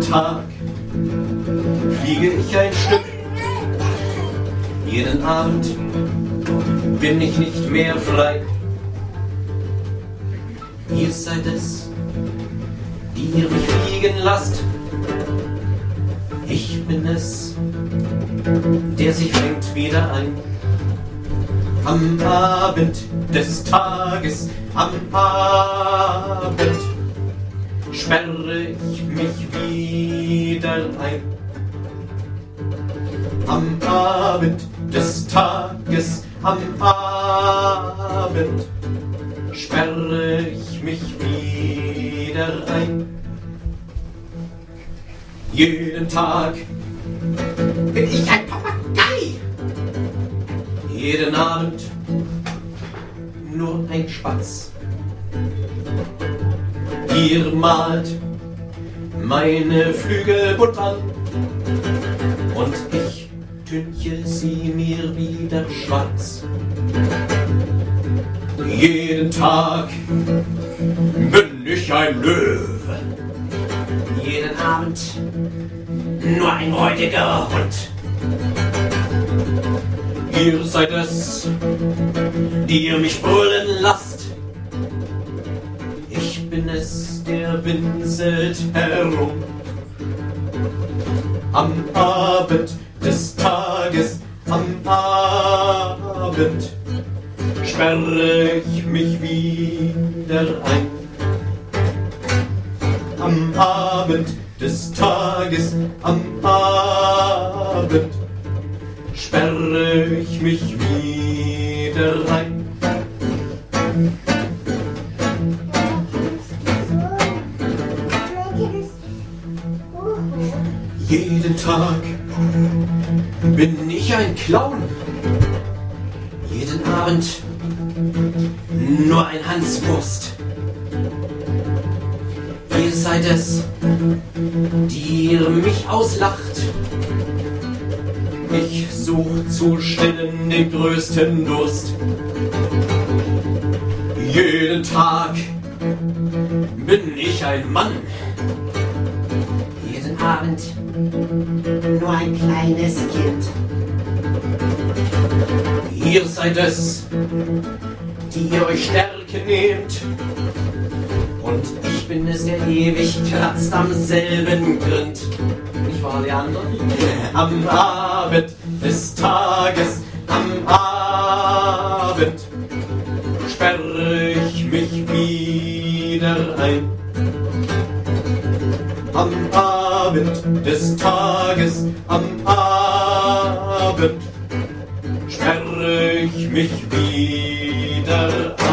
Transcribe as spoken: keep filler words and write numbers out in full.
Tag fliege ich ein Stück. Jeden Abend bin ich nicht mehr frei. Ihr seid es, die ihr mich fliegen lasst. Ich bin es, der sich fängt wieder ein. Am Abend des Tages, am Abend sperre ich mich wieder ein. Am Abend des Tages, am Abend sperre ich mich wieder ein. Jeden Tag bin ich ein Papagei. Jeden Abend nur ein Spatz. Ihr malt meine Flügel bunt an und ich tünche sie mir wieder schwarz. Jeden Tag bin ich ein Löwe. Jeden Abend nur ein räudiger Hund. Ihr seid es, die ihr mich brüllen lasst. Ich bin es, der winselt herum. Am Abend des Tages, am Abend sperre ich mich wieder ein. Am Abend des Tages, am Abend sperre ich mich wieder ein. Jeden Tag bin ich ein Clown. Jeden Abend nur ein Hanswurst. Ihr seid es, die ihr mich auslacht. Ich such zu stillen den größten Durst. Jeden Tag bin ich ein Mann. Jeden Abend nur ein kleines Kind. Ihr seid es, die ihr euch Stärke nehmt. Und ich bin es, der ewig kratzt am selben Grind. Nicht wahr, Leander? Am Abend des Tages, am Abend sperre ich mich wieder ein. Am Abend des Tages, am Abend sperre ich mich wieder ein.